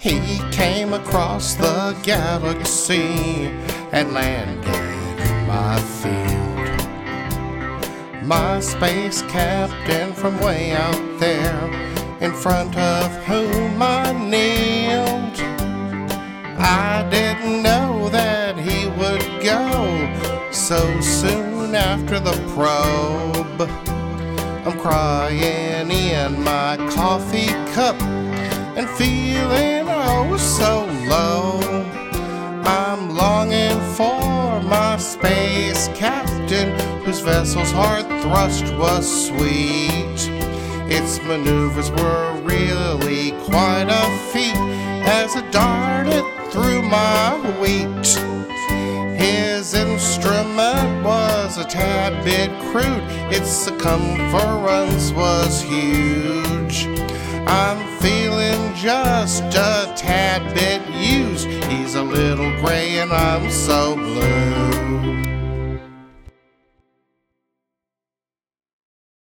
He came across the galaxy and landed in my field. My space captain from way out there, in front of whom I kneeled. I didn't know that he would go so soon after the probe. I'm crying in my coffee cup and feeling oh so low. I'm longing for my space captain, whose vessel's hard thrust was sweet. Its maneuvers were really quite a feat as it darted through my wheat. His instrument was a tad bit crude, its circumference was huge. I'm feeling just a tad bit used. He's a little gray and I'm so blue.